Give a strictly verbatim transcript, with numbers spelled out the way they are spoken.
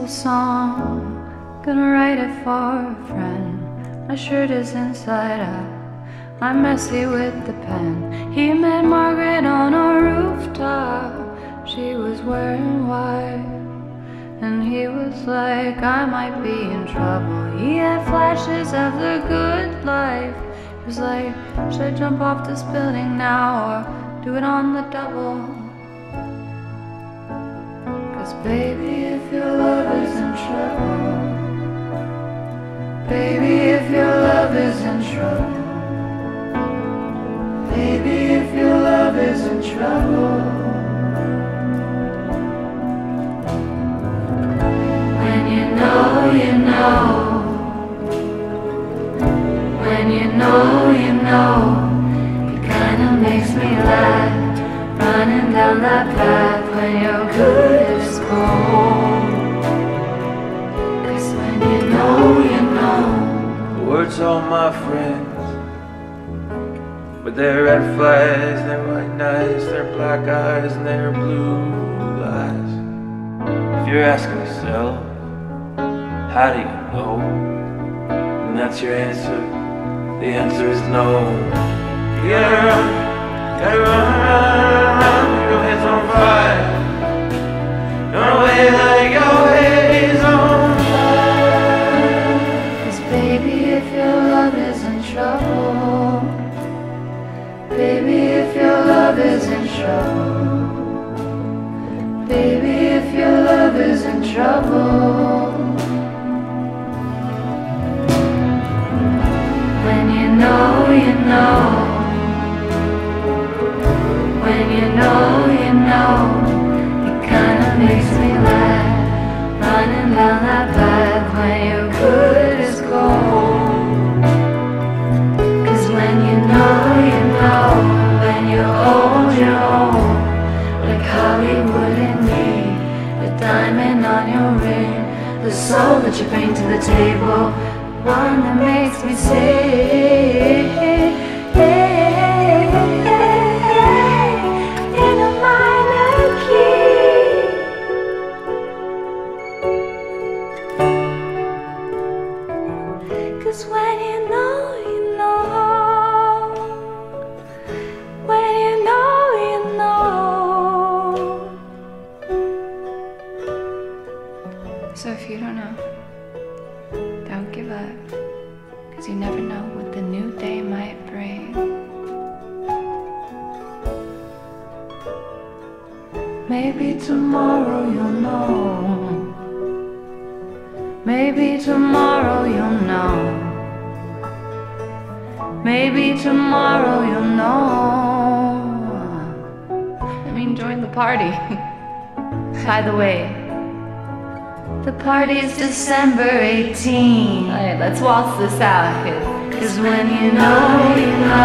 simple song, gonna write it for a friend. My shirt is inside out, I'm messy with the pen. He met Margaret on a rooftop, she was wearing white, and he was like, I might be in trouble. He had flashes of the good life. He was like, should I jump off this building now or do it on the double? Cause baby, if your love is in trouble, baby, if your love is in trouble, baby, if your love is in trouble, when you know, you know, when you know, you know, it kinda makes me laugh, running down that path when you're good as gold. Cause when you know, you know. The words all my friends, with their red flags, their white nights, their black eyes, and their blue eyes. If you're asking yourself, how do you know? And that's your answer, the answer is no. You gotta run, gotta run, run, run, your head's on fire. Run away like your head is on fire. Cause baby, if your love is in trouble, baby, if your love is in trouble, baby, if your love is in trouble, when you know, you know, when you know, you know, it kinda makes me laugh, running down that path when you're good as gold. Cause when you know, you know, when you're old, you're old, like Hollywood and me, the diamond on your ring, the soul that you bring to the table, one that makes me sing. In a minor key. Cause when you know, you know, when you know, you know. So if you don't know, don't give up, cause you never know what the new day might bring. Maybe tomorrow you'll know, maybe tomorrow you'll know, maybe tomorrow you'll know. I mean, join the party. By the way, the party's December eighteenth. Alright, let's waltz this out. Cause when you know, you know.